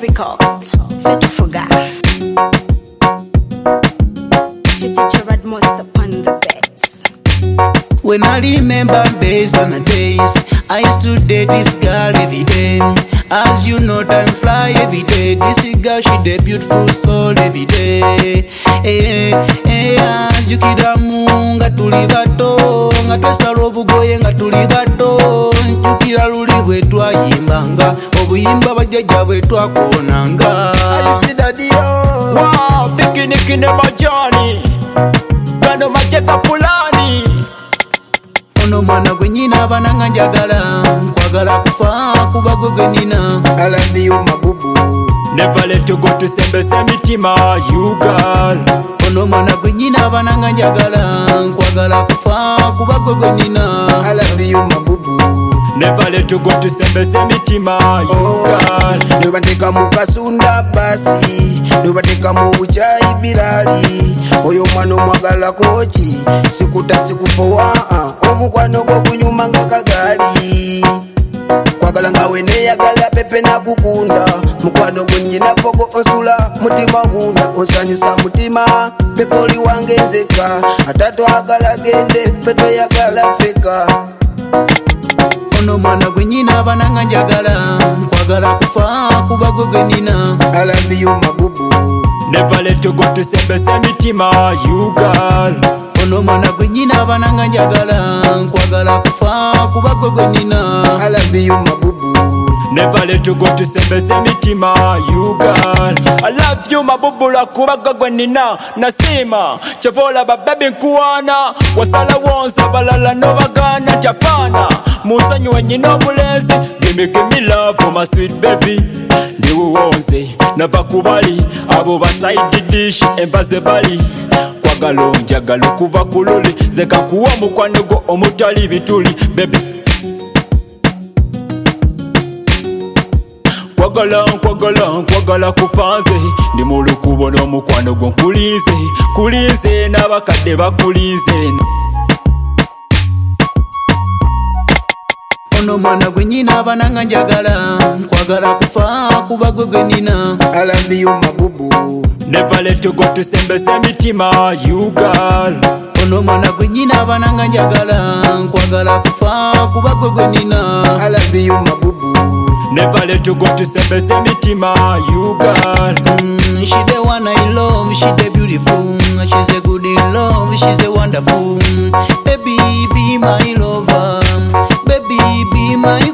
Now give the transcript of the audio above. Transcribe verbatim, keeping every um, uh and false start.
record. Fit forgot. Gerard must upon the beds. When I remember days and days, I used to date this girl every day. As you know, time fly every day. This girl, she the beautiful soul every day. Eh, eh, as you kidamu nga tuli bato, nga twesala obugoye nga tuli bato. Njukira luli bwe twayimbanga, obuyimba bajjajja bwe twakoonanga. Ayisi daddy yo, wow, pikiniki ne majani, gano macheka pulani. Ono mwana gwe nyina abananga njagala, nkwagala kufa kuba gwe gwe nina. I love you my boo. Never let you go to sembese mitima, you girl. Ono mwana gwe nyina abananga njagala, nkwagala kufa kuba gwe gwe nina. I love you my boo. Never let you go to sembese mitima, you girl. Nobateka mu kasunda basi, nobateka mu buchayi birali. Oyo mwana omwagala kochi, sikuta sikupowa, omukwano gwo kunyuma nga kagali. Kwagala nga wene yagala pepe na kukunda, mukwano gwo nyina fogo onsula mutima munda, onsanyusa mutima pepe oli wange nzeka, atato agala gende feto yagala feka. Ono mwana gwe nyina abananga njagala, nkwagala kufa kuba gwe gwe nina. I love you my boo. Never let you go to sembese mitima, you girl. Ono mwana gwe nyina abananga njagala, nkwagala kufa kuba gwe gwe nina. I love you my boo. Never let you go to sembese mitima, you girl. I love you mabubula kuba gwe nina. Nasima chevola babebi nkuwana, wasala wonsa balala no bagana Japana. Musanyu wenyina omulenzi, give me give me love for my sweet baby. Ndiwe wonze nabakubali, abo baside dish embaze bali. Kwagala njagala kuva kululi, zeka kuwa mukwano gwo omutali bituli baby. Kwagala kwagala kwagala kufanze, ndi mulukubo n'omukwano gwo nkulinze, kulinze n'abakadde bakulinze. Ono mwana gwe nyina abananga njagala, nkwagala kufa kuba gwe gwe nina. I love you my boo. Never let you go to sembese mitima, you girl. Ono mwana gwe nyina abananga njagala, nkwagala kufa kuba gwe gwe nina. I love you my boo. Never let you go to sembese mitima, you girl. Mm, she the one I love, she the beautiful. She's a good in love, she's a wonderful. Baby, be my lover. Baby, be my